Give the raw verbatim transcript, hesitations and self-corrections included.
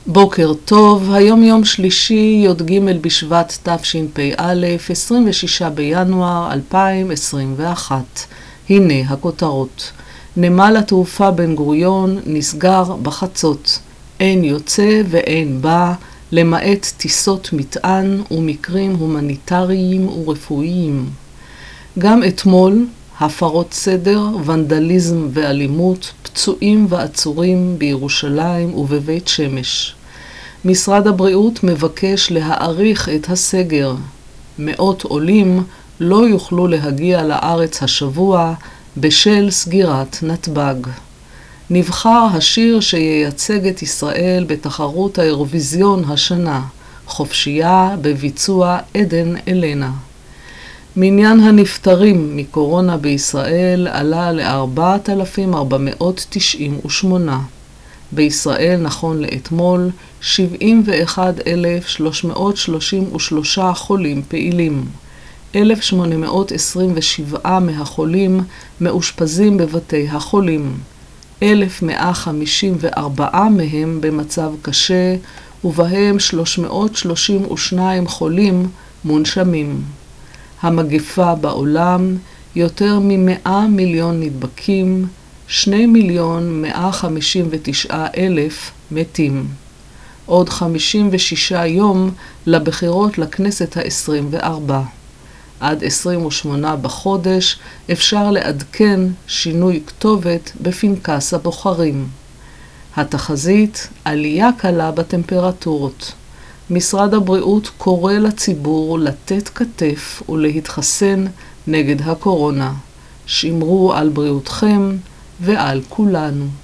בוקר טוב, היום יום שלישי, י"ג בשבט תשפ"א, עשרים ושישה בינואר אלפיים עשרים ואחת. הנה הכותרות. נמל התעופה בן גוריון נסגר בחצות. אין יוצא ואין בא, למעט טיסות מטען ומקרים הומניטריים ורפואיים. גם אתמול, הפרות סדר, ונדליזם ואלימות, פצועים ועצורים בירושלים ובבית שמש. משרד הבריאות מבקש להאריך את הסגר. מאות עולים לא יוכלו להגיע לארץ השבוע בשל סגירת נתב"ג. נבחר השיר שייצג את ישראל בתחרות האירוויזיון השנה, חופשייה בביצוע עדן אלנה. מניין הנפטרים מקורונה בישראל עלה ל-ארבעת אלפים ארבע מאות תשעים ושמונה. בישראל נכון לאתמול שבעים ואחד אלף שלוש מאות שלושים ושלושה חולים פעילים. אלף שמונה מאות עשרים ושבעה מהחולים מאושפזים בבתי החולים. אלף מאה חמישים וארבע מהם במצב קשה, ובהם שלוש מאות שלושים ושניים חולים מונשמים. המגפה בעולם, יותר ממאה מיליון נדבקים, שני מיליון מאה חמישים ותשעה אלף מתים. עוד חמישים ושישה יום לבחירות לכנסת העשרים וארבע. עד עשרים ושמונה בחודש אפשר לעדכן שינוי כתובת בפנקס הבוחרים. התחזית, עלייה קלה בטמפרטורות. משרד הבריאות קורא לציבור לתת כתף ולהתחסן נגד הקורונה. שמרו על בריאותכם ועל כולנו.